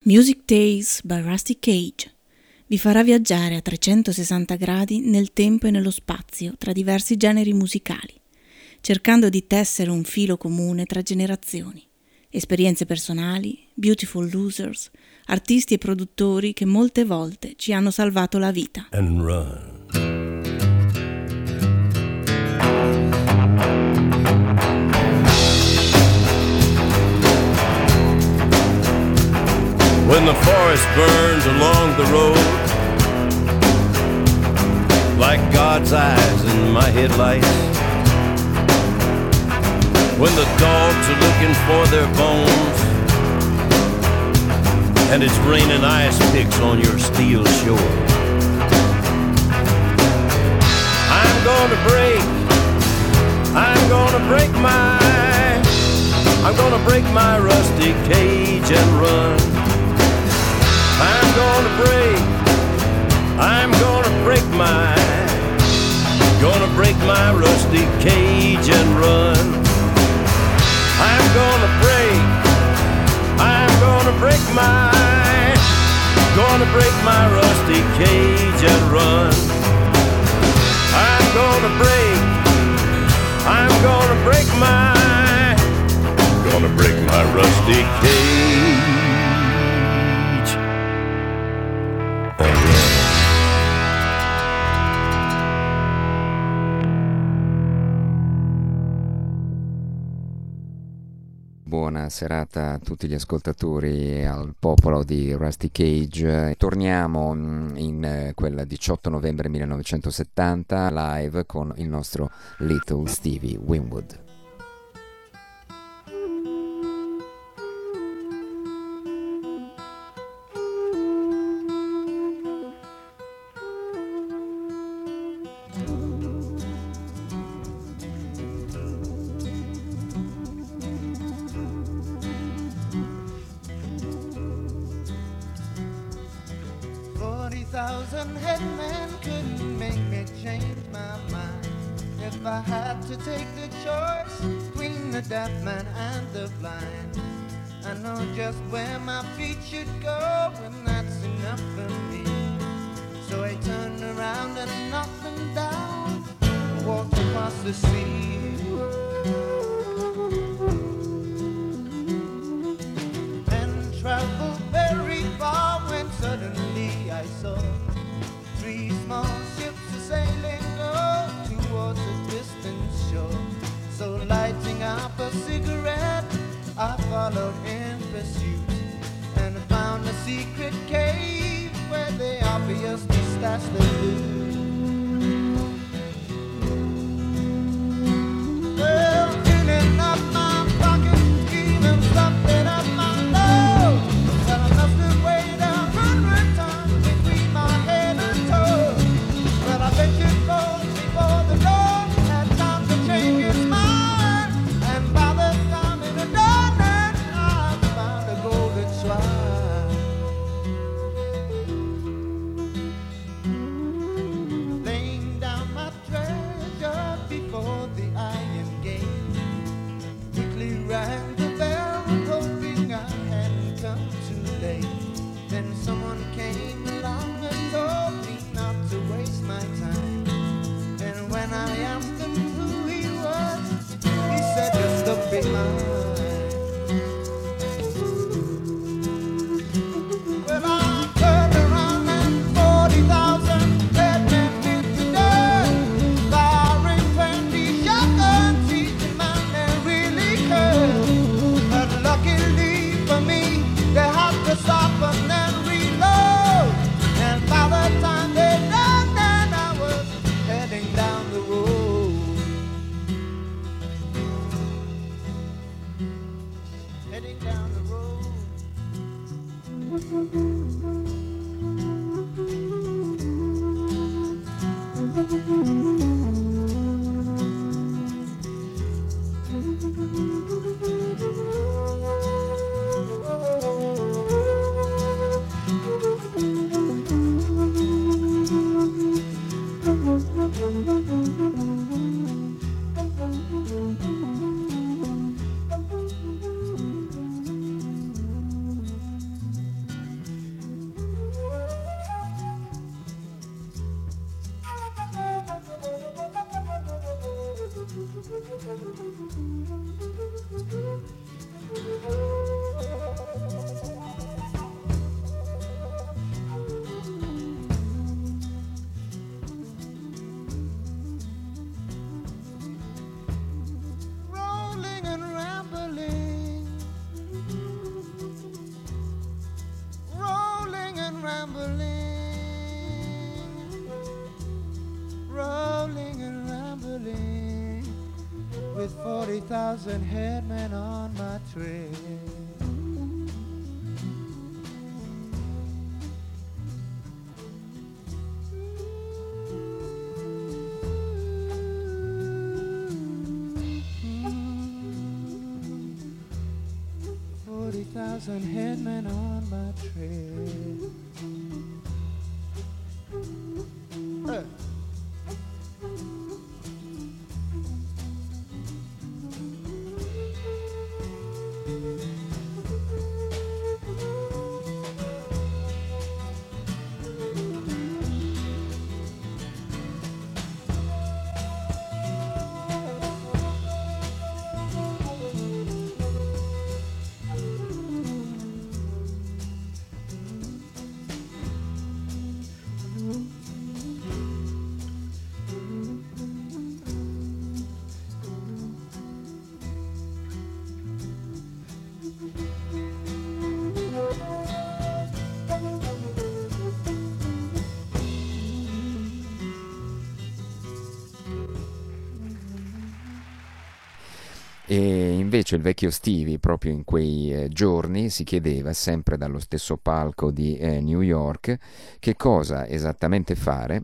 Music Days by Rusty Cage vi farà viaggiare a 360 gradi nel tempo e nello spazio tra diversi generi musicali, cercando di tessere un filo comune tra generazioni, esperienze personali, beautiful losers, artisti e produttori che molte volte ci hanno salvato la vita. And run. When the forest burns along the road, like God's eyes in my headlights, when the dogs are looking for their bones, and it's raining ice picks on your steel shore, I'm gonna break my rusty cage and run. I'm gonna break my rusty cage and run. I'm gonna break my rusty cage and run. I'm gonna break my rusty cage. Buona serata a tutti gli ascoltatori e al popolo di Rusty Cage. Torniamo in quel 18 novembre 1970 live con il nostro Little Stevie Winwood. rolling and rambling, with 40,000 headmen on my trail. 40,000 headmen on my trail. E invece il vecchio Stevie, proprio in quei giorni, si chiedeva, sempre dallo stesso palco di New York, che cosa esattamente fare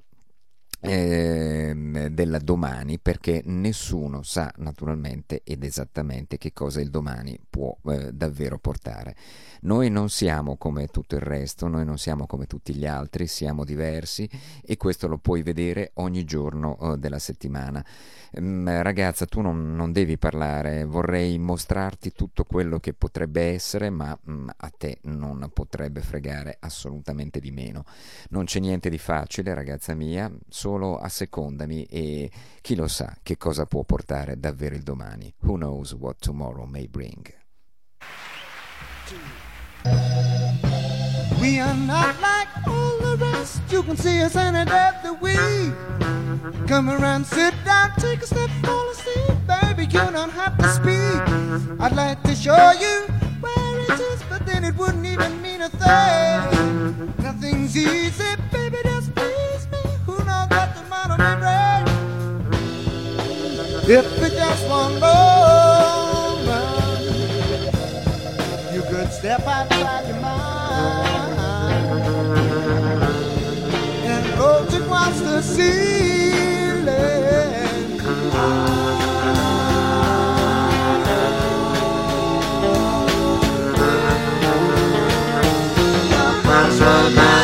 della domani, perché nessuno sa naturalmente ed esattamente che cosa il domani può davvero portare. Noi non siamo come tutto il resto, noi non siamo come tutti gli altri, siamo diversi e questo lo puoi vedere ogni giorno della settimana. Ragazza, tu non devi parlare, vorrei mostrarti tutto quello che potrebbe essere, ma a te non potrebbe fregare assolutamente di meno. Non c'è niente di facile, ragazza mia, solo assecondami e chi lo sa che cosa può portare davvero il domani. Who knows what tomorrow may bring. We are not like all the rest. You can see us any day of the week. Come around, sit down, take a step, fall asleep. Baby, you don't have to speak. I'd like to show you where it is, but then it wouldn't even mean a thing. Nothing's easy, baby, just please me. Who knows what tomorrow may bring? If it just one moment, you could step outside your mind and float across the ceiling. Across my mind.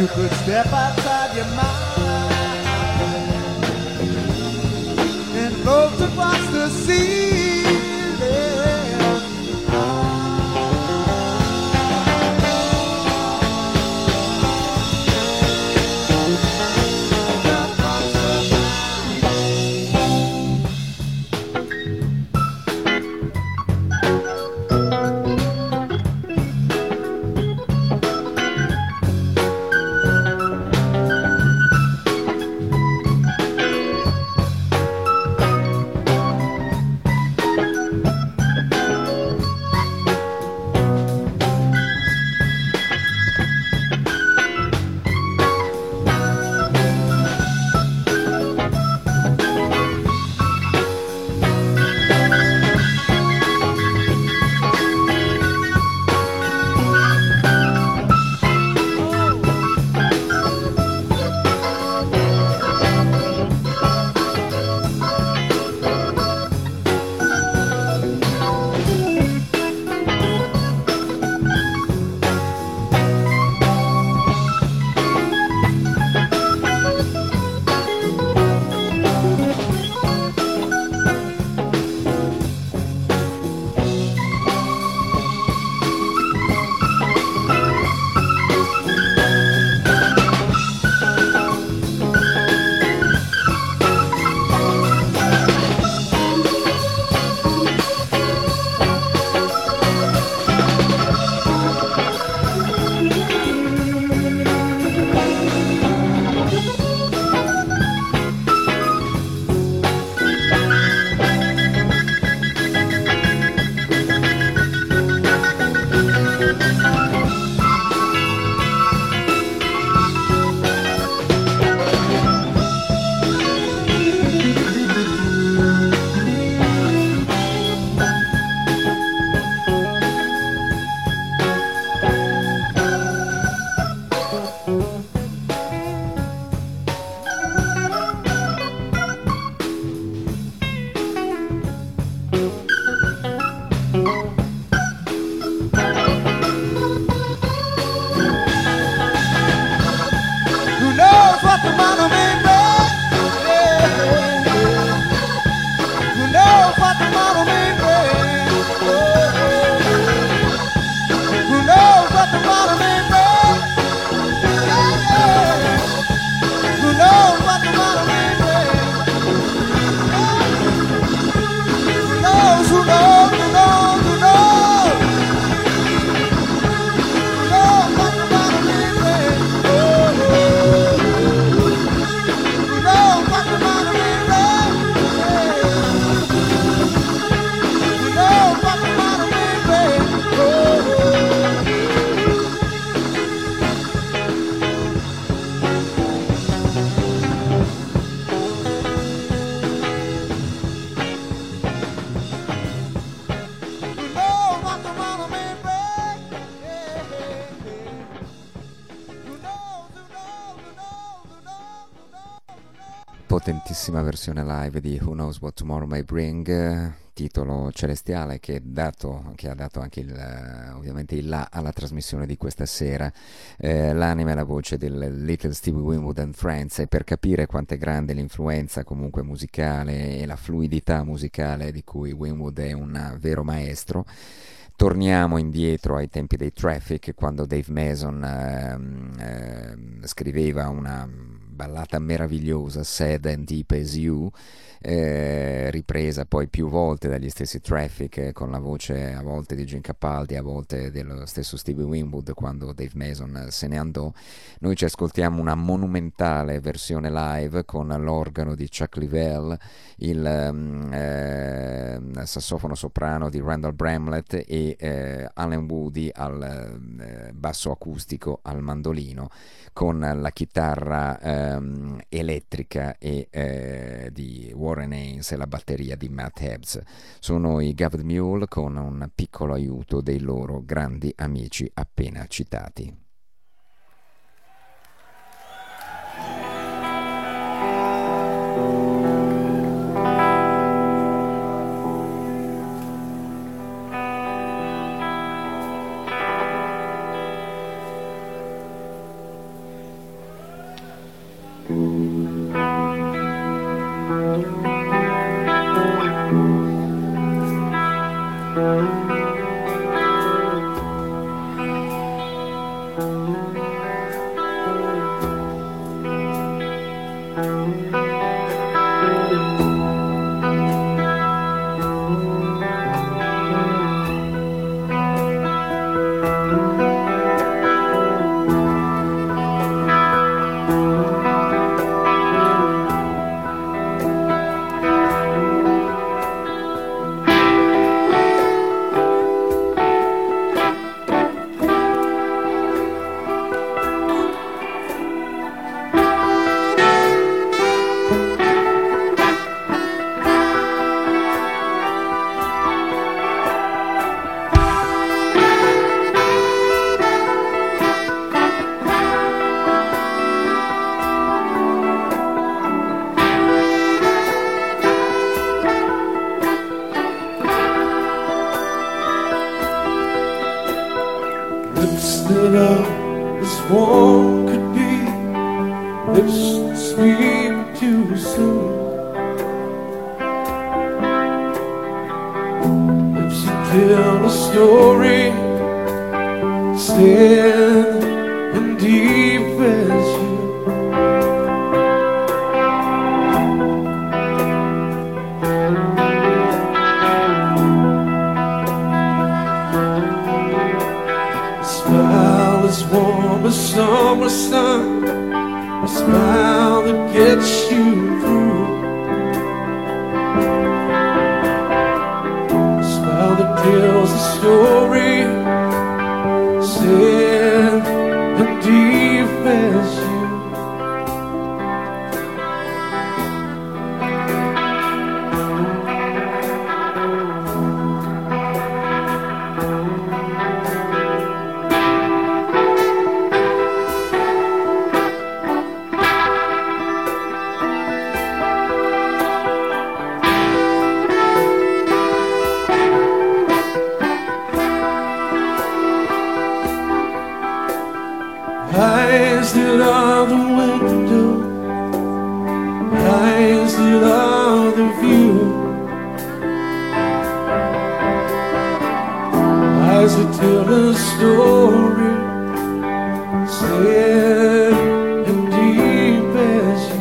you could step outside your mind and float across the sea. Yeah. Potentissima versione live di Who Knows What Tomorrow May Bring, titolo celestiale che ha dato anche ovviamente il là alla trasmissione di questa sera, l'anima e la voce del Little Stevie Winwood and Friends, e per capire quanto è grande l'influenza comunque musicale e la fluidità musicale di cui Winwood è un vero maestro, torniamo indietro ai tempi dei Traffic, quando Dave Mason scriveva una ballata meravigliosa, Sad and Deep as You, ripresa poi più volte dagli stessi Traffic, con la voce a volte di Gene Capaldi, a volte dello stesso Stevie Winwood quando Dave Mason se ne andò. Noi ci ascoltiamo una monumentale versione live con l'organo di Chuck Leavell, il sassofono soprano di Randall Bramlett e Alan Woody al basso acustico, al mandolino, con la chitarra elettrica di Warren Haynes e la batteria di Matt Hibbs. Sono i Gathered Mule con un piccolo aiuto dei loro grandi amici appena citati. warm could be, lips speak too soon. Lips that tell a story, sad and deep as you. As warm as summer sun, a smile that gets you through, a smile that tells a story, sad and deep as you. Eyes that are the window, eyes that are the view, eyes that tell a story, sad and deep as you.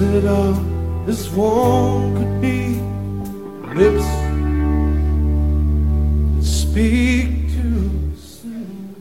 that all this one could be lips that speak too soon.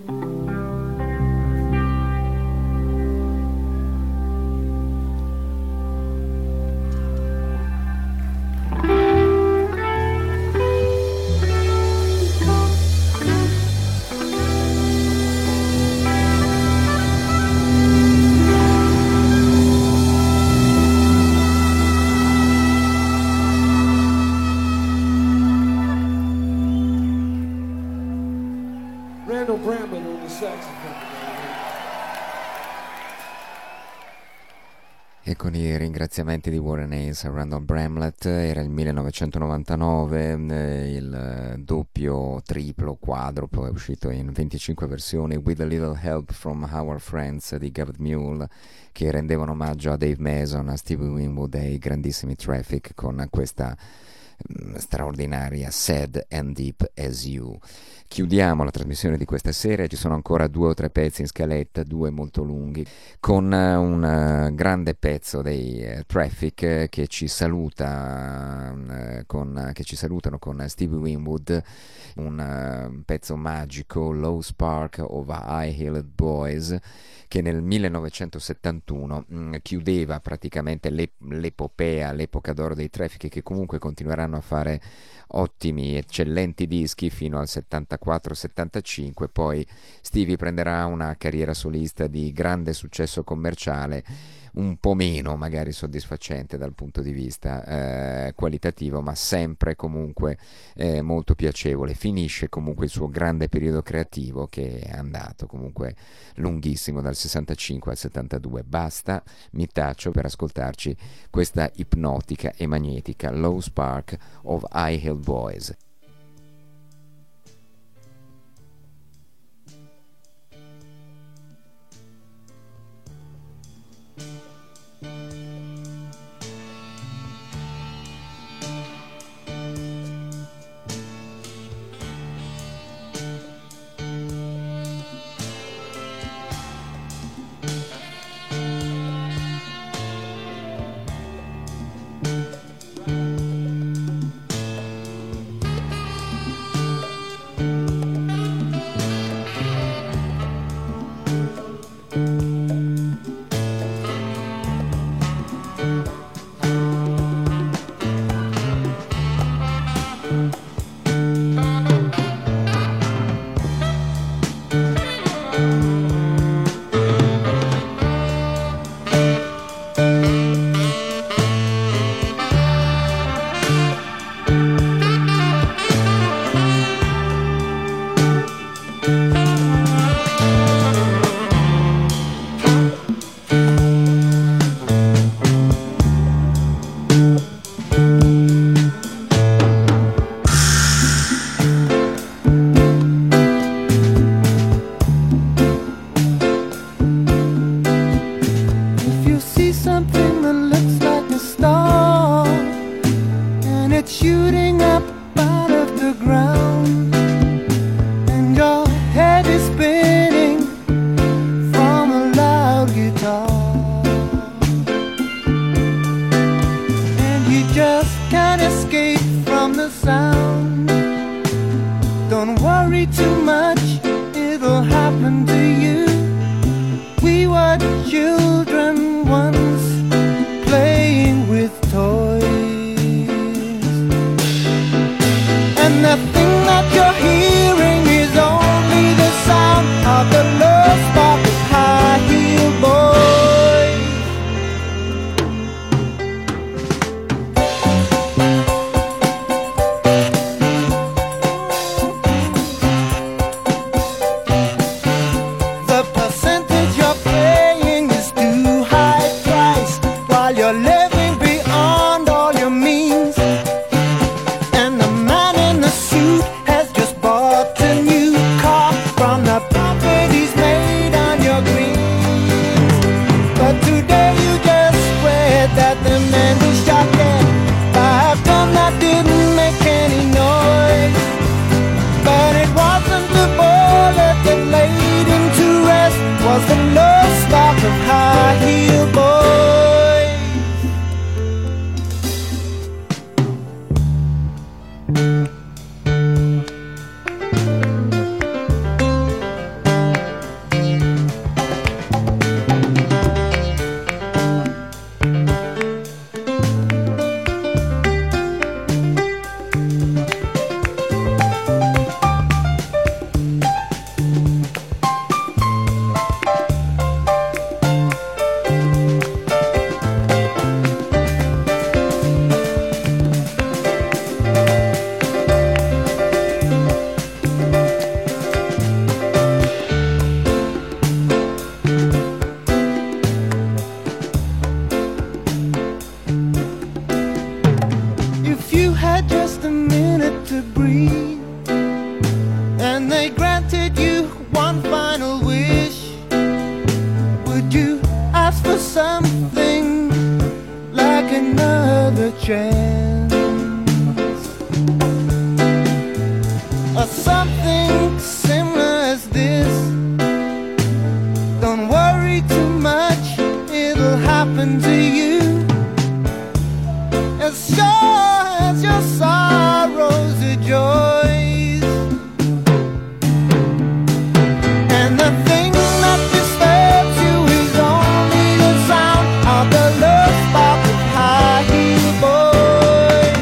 Randall Bramlett on the saxophone. E con i ringraziamenti di Warren Haynes a Randall Bramlett era il 1999, il doppio, triplo, quadruplo è uscito in 25 versioni, With a Little Help from Our Friends di Garth Mule, che rendevano omaggio a Dave Mason, a Stevie Winwood e ai grandissimi Traffic con questa straordinaria Sad and Deep as You. Chiudiamo la trasmissione di questa sera, ci sono ancora 2 o 3 pezzi in scaletta, 2 molto lunghi, con un grande pezzo dei Traffic che ci salutano con Stevie Winwood, un pezzo magico, Low Spark of High-Heeled Boys, che nel 1971 chiudeva praticamente l'epopea, l'epoca d'oro dei Traffic, che comunque continueranno a fare ottimi, eccellenti dischi fino al 74-75, poi Stevie prenderà una carriera solista di grande successo commerciale, un po' meno magari soddisfacente dal punto di vista qualitativo, ma sempre comunque molto piacevole. Finisce comunque il suo grande periodo creativo, che è andato comunque lunghissimo, dal 65 al 72. Basta, mi taccio per ascoltarci questa ipnotica e magnetica Low Spark of High-Heeled Boys. Bought chance, or something similar as this. Don't worry too much, it'll happen to you. As sure as your sorrows are joys, and the thing that disturbs you is only the sound of the love spark of high heel boys.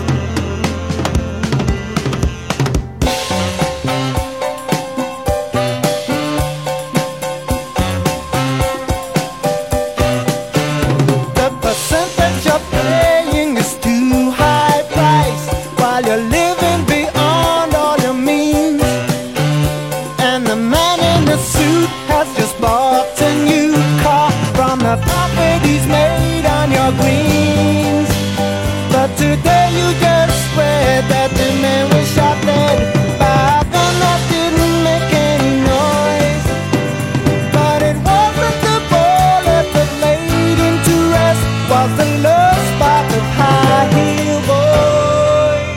The percentage you're paying is too high price, while you're living beyond all your means. And the man in the suit has just bought a new car from the properties made on your greens. But today you just read that the man was shot dead by a gun that didn't make any noise. But it wasn't the bullet that laid him to rest, was the love spark of high heel boys.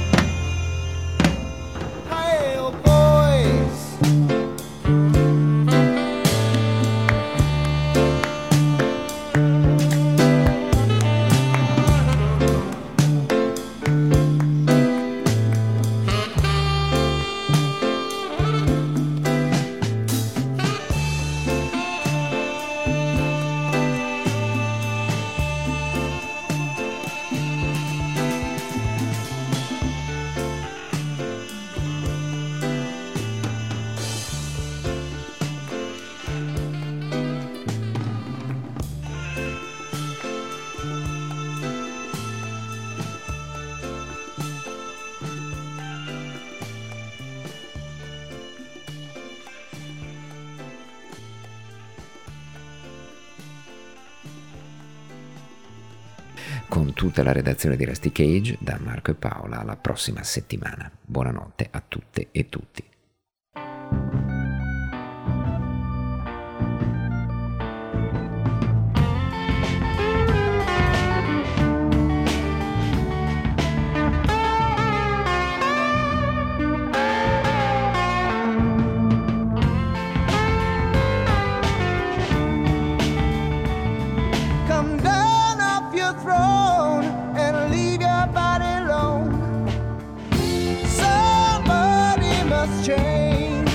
High heel boys. Con tutta la redazione di Rusty Cage, da Marco e Paola, alla prossima settimana. Buonanotte a tutte e tutti. Come down off your throne and leave your body alone. Somebody must change.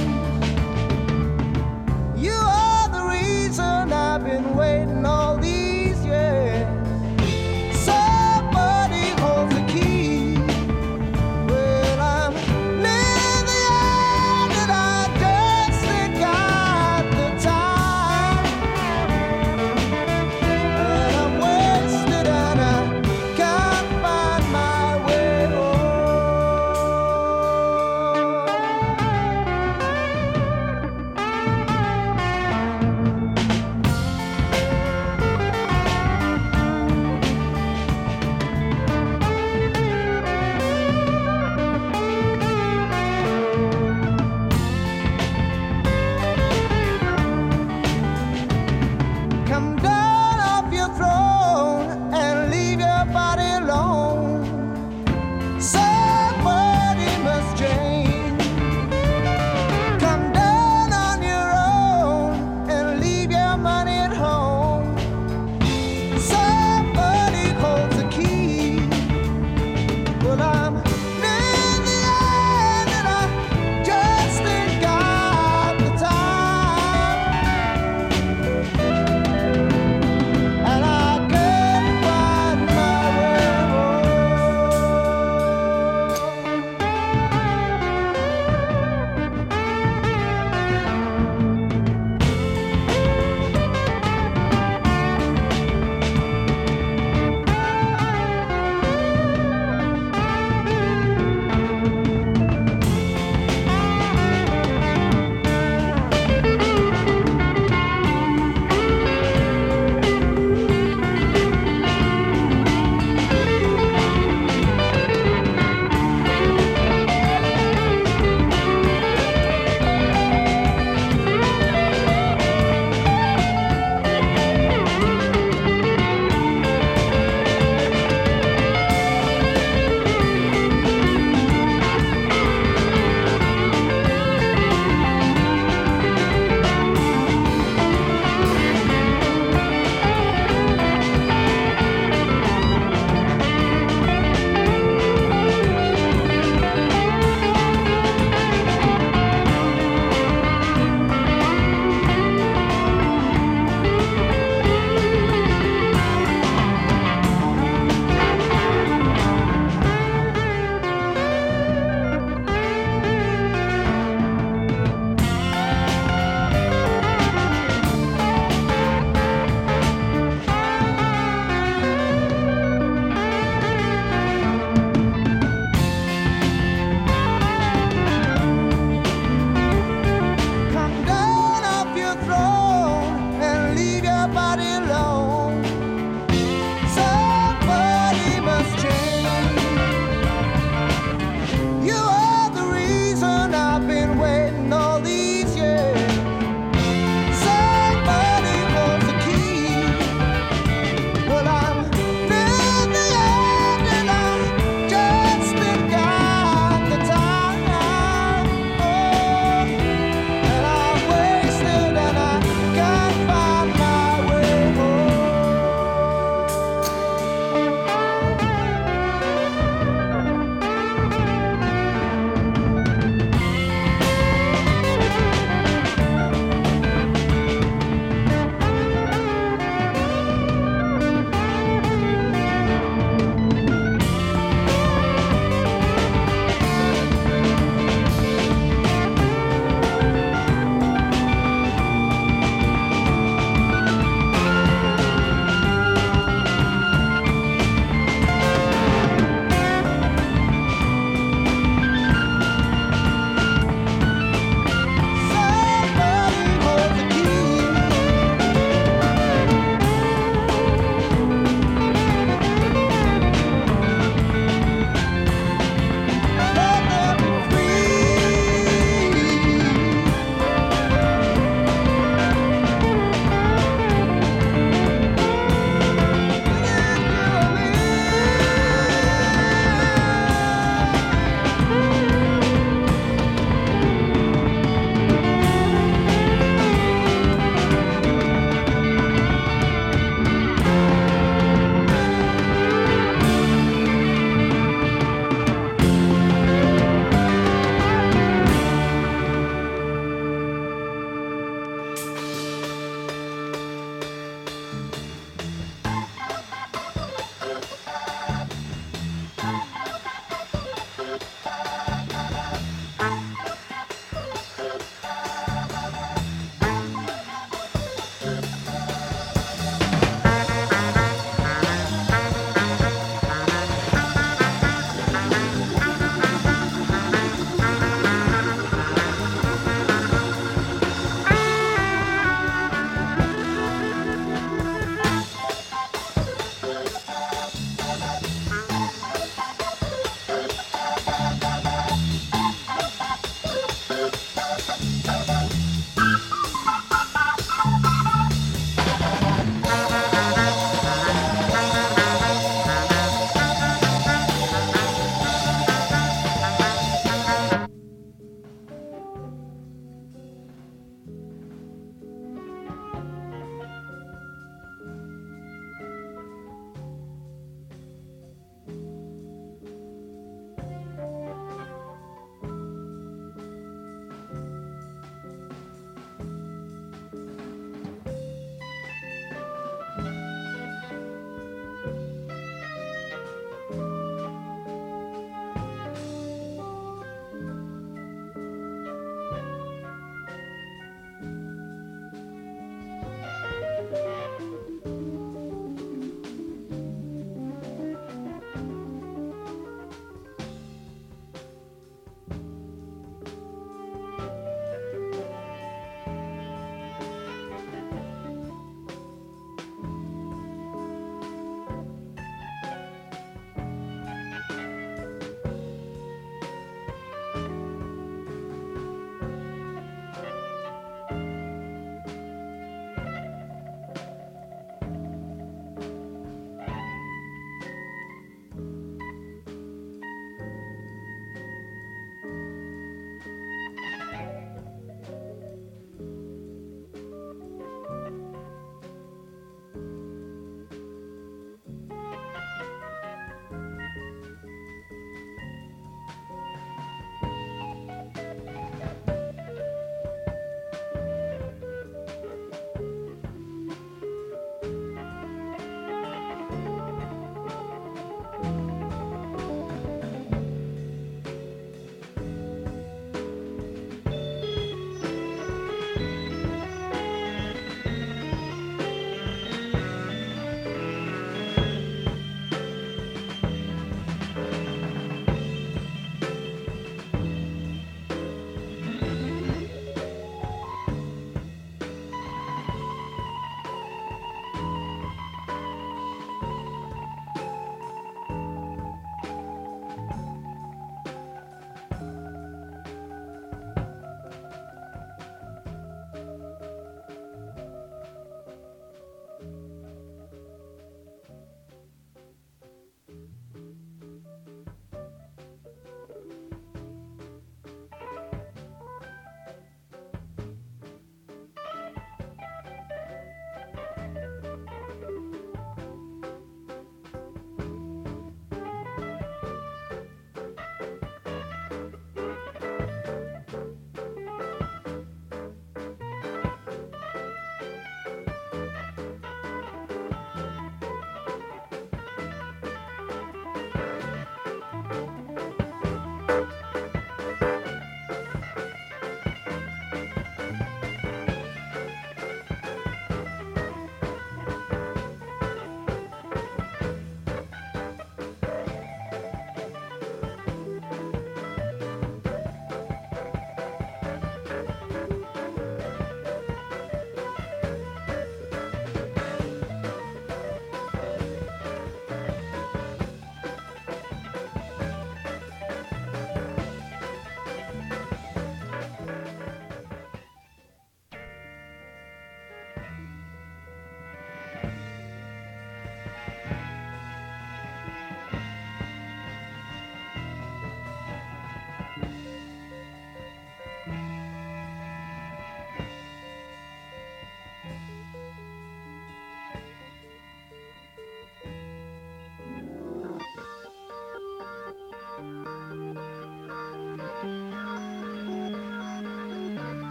You are the reason I've been waiting all these years. Somebody holds the key. Well, I'm near the end and I just ain't got the time. And I'm wasted and I can't find my way home.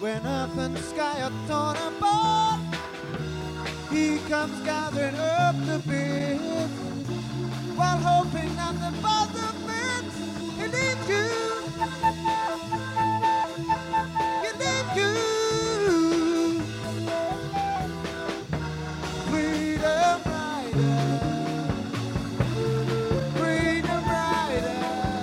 when earth and sky are torn apart. He comes gathering up the bits, while hoping that the buzzer fits. He needs you. He needs you. Freedom rider. Freedom rider.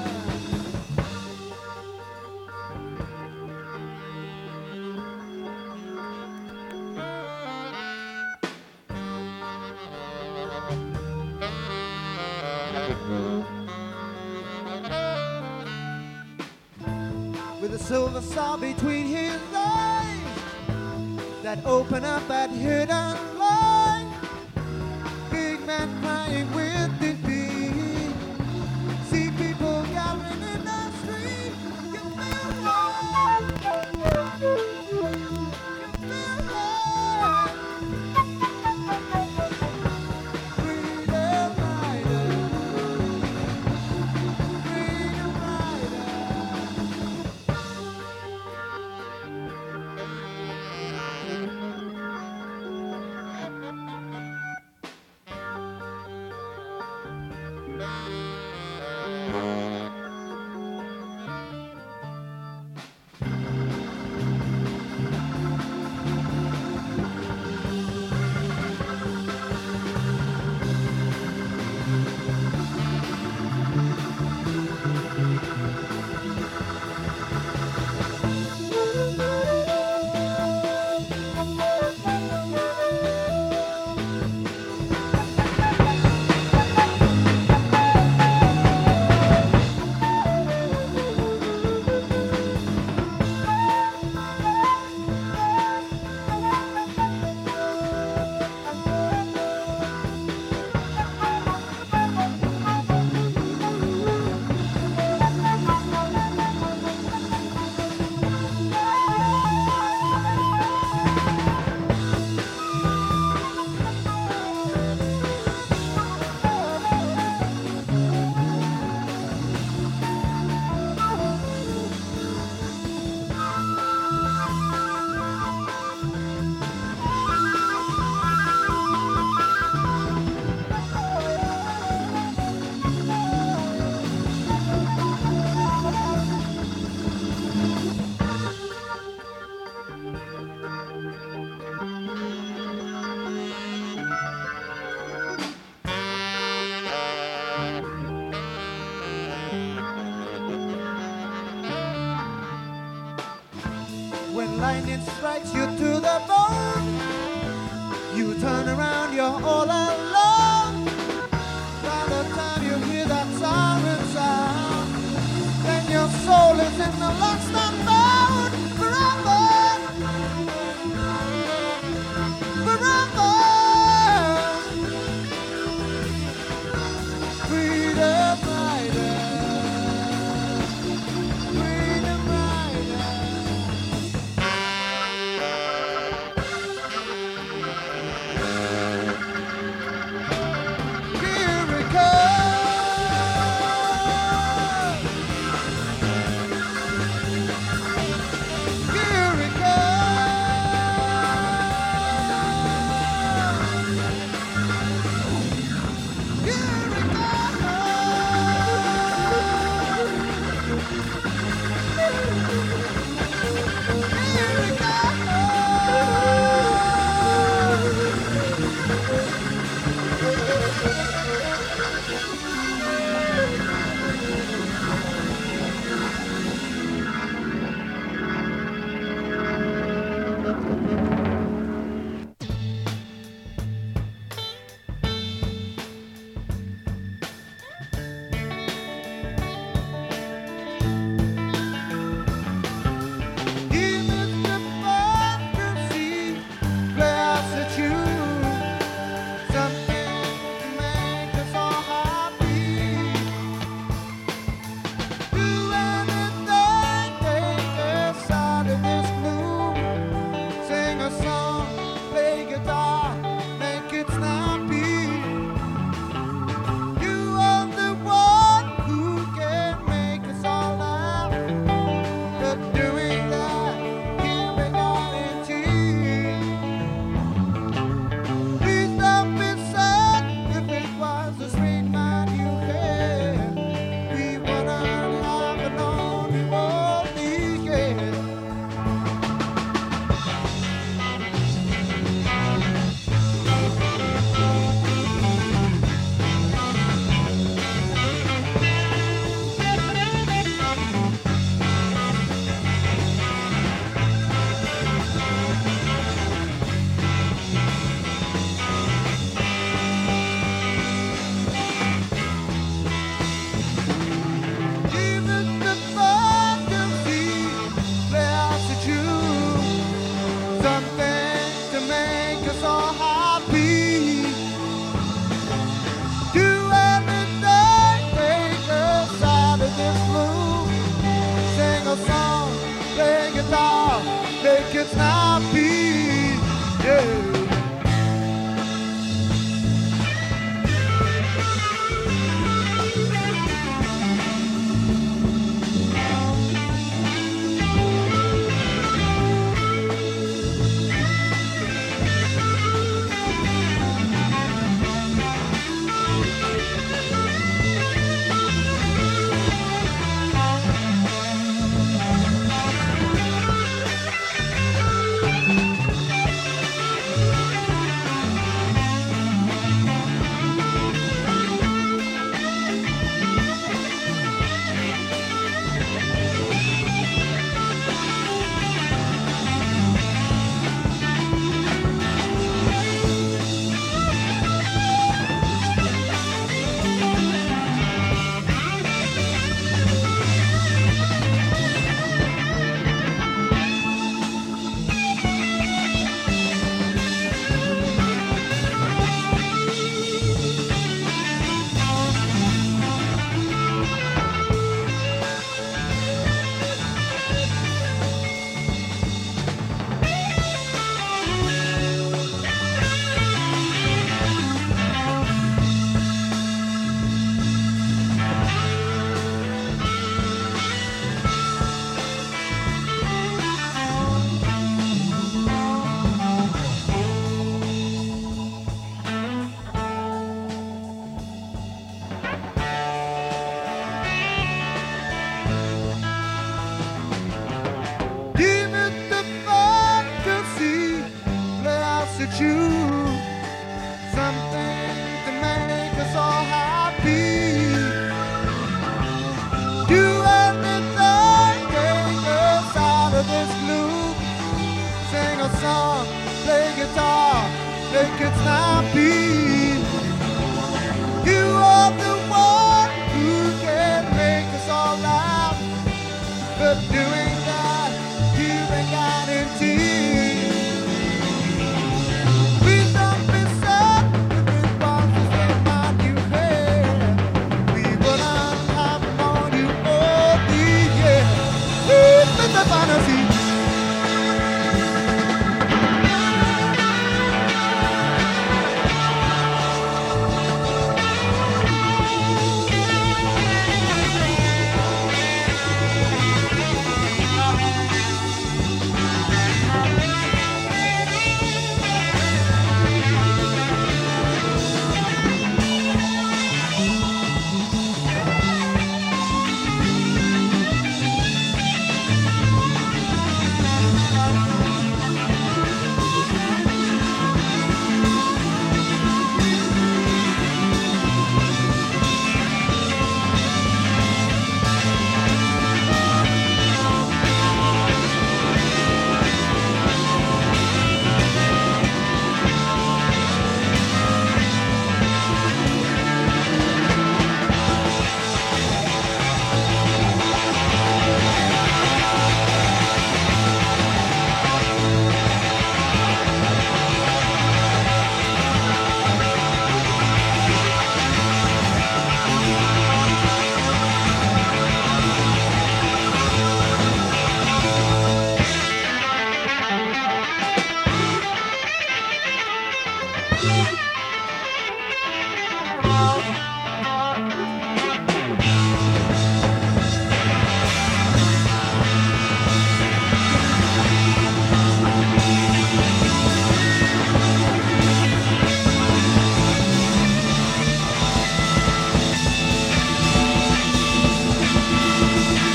With a silver star between his eyes that open up that hidden line. Big man crying with defeat. See people gathering in the street. You feel right. You feel right. Freedom rider. Freedom rider. When lightning strikes you to the bone, you turn around, you're all alone. By the time you hear that siren sound, then your soul is in the lost and found forever. Forever. Freedom rider. Freedom rider. make it snappy, yeah.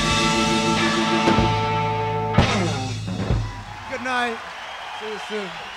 See you soon.